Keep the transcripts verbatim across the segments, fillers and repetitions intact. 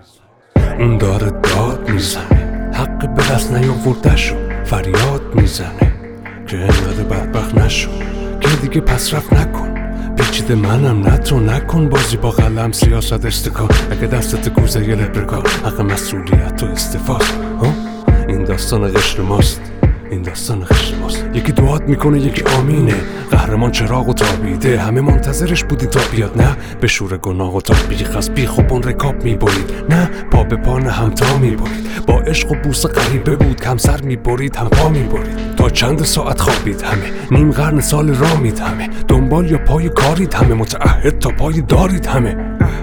اون داره داد میزنه، حق به دست نیاورده‌شو فریاد میزنه که انقدر بدبخت نشو که دیگه پس رفت نکن. پیچیده منم نه تو، نکن بازی با قلم سیاست استکان. اگه دستت گوزه یه لبرگان حق مسئولیت و استفاست. این داستان قشر ماست، این داستان قشر ماست. یکی دعات میکنه یکی آمینه، قهرمان چراغ و تابیده. همه منتظرش بودی تا بیاد، نه به شور گناه و تابیخ از بی خوبون رکاب میبرید، نه پا به پا نه همتا میبرید. با عشق و بوس غریبه بود، کم سر میبرید هم پا میبرید. تا چند ساعت خوابید همه، نیم قرن سال رامید همه. دنبال یا پای کارید همه، متعهد تا پای دارید همه.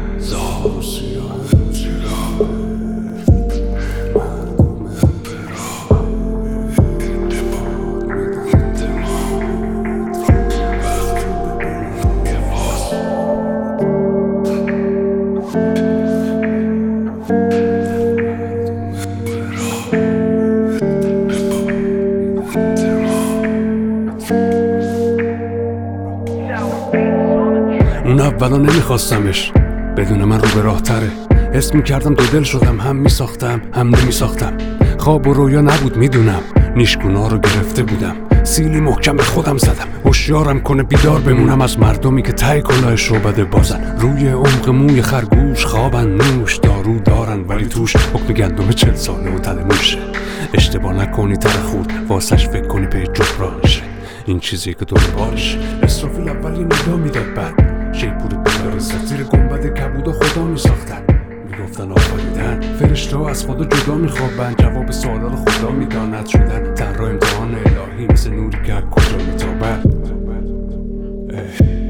اون اولا نمیخواستمش، بدون من رو به راه تره. حس میکردم دو دل شدم، هم میساختم هم نمیساختم. خواب و رویا نبود میدونم، نیشگونا رو گرفته بودم. سیلی محکم به خودم زدم، هوشیارم کنه بیدار بمونم از مردمی که ته کلاهش رو بده بازن. روی عمق موی خرگوش خوابن، نوش دارو دارن ولی توش حکم گندم چل ساله و تل موشه. اشتباه نکنی تر خورد واسش فکر کنی به جبرانشه. این چیزی که دنبالش اسرافیل اول یه نگاه میداد، بعد شیپور بیدار زیر گنبد کبود و خدا میساختن. میگفتن آفریدن فرشته ها از خدا جدا میخوابن، جواب سوالا رو خدا میداند شدن. طرح امتحان الهی مثل نوری که کجا میتابد.